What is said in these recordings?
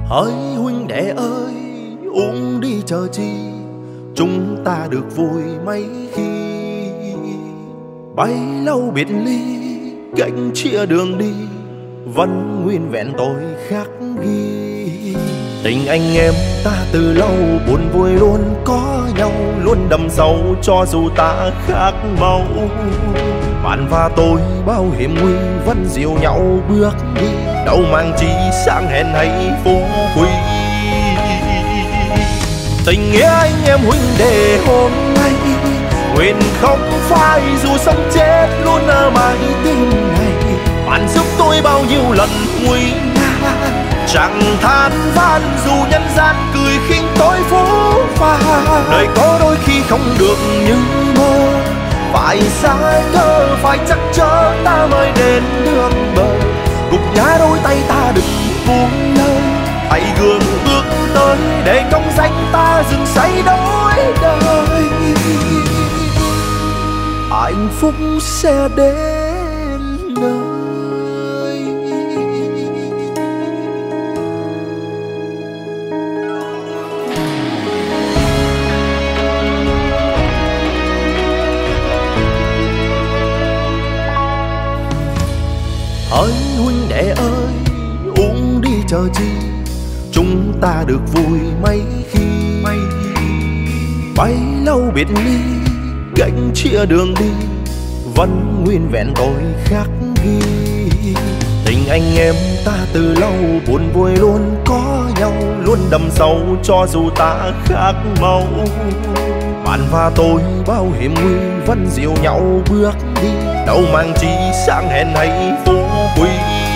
Hỡi huynh đệ ơi, uống đi chờ chi, chúng ta được vui mấy khi. Bấy lâu biệt ly, cạnh chia đường đi, vẫn nguyên vẹn tôi khắc ghi. Tình anh em ta từ lâu buồn vui luôn có nhau, luôn đậm sâu cho dù ta khác màu. Bạn và tôi bao hiểm nguy vẫn dìu nhau bước đi, đâu mang chi sang hẹn hay phú quý. Tình nghĩa anh em huynh đệ hôm nay nguyện không phai, dù sống chết luôn ở mãi tim này. Bạn giúp tôi bao nhiêu lần nguy nan, chẳng than van dù nhân gian cười khinh tôi phũ phàng. Đời có đôi khi không được như mơ, phải xa cơ phải chắc chở ta mới đến được bờ. Gục ngã đôi tay ta đừng buông lơi, hãy gượng bước tới để công danh ta dừng say đổi đời. Hạnh phúc sẽ đến nơi. Hỡi huynh đệ ơi, uống đi chờ chi, chúng ta được vui mấy khi. Bấy lâu biệt ly, cạnh chia đường đi, vẫn nguyên vẹn tôi khắc ghi. Tình anh em ta từ lâu buồn vui luôn có nhau, luôn đậm sâu cho dù ta khác màu. Bạn và tôi bao hiểm nguy vẫn dìu nhau bước đi, đâu mang chi sang hẹn hay phú quý.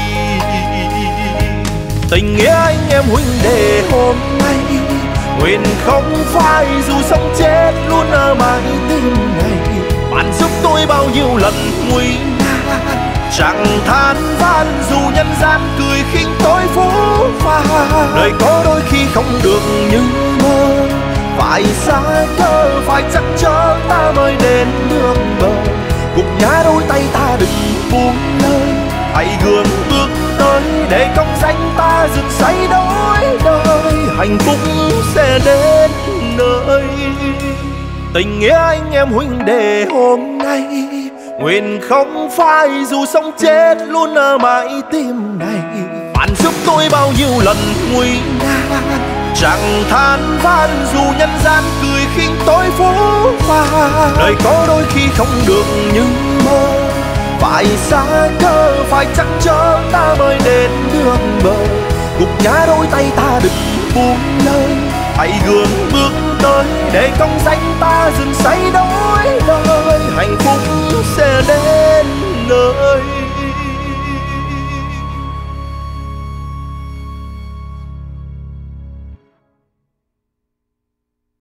Tình nghĩa anh em huynh đệ hôm nay nguyện không phai, dù sống chết luôn ở mãi tim này. Bạn giúp tôi bao nhiêu lần nguy nan, chẳng than van dù nhân gian cười khinh tôi phũ phàng. Đời có đôi khi không được như mơ, phải xa cơ phải chắc chở ta mới đến được bờ. Gục ngã đôi tay ta đừng buông lơi, hãy gượng bước tới để công danh ta rực say đổi đời. Hạnh phúc sẽ đến nơi. Tình nghĩa anh em huynh đệ hôm nay nguyện không phai, dù sống chết luôn ở mãi tim này. Bạn giúp tôi bao nhiêu lần nguy nan, chẳng than van dù nhân gian cười khinh tôi phũ phàng. Đời có đôi khi không được như mơ, phải xa cơ phải chắc chở ta mới đến được bờ. Gục ngã đôi tay ta đừng buông lơi, hãy gượng bước tới để công danh ta dừng say đổi đời. Hạnh phúc sẽ đến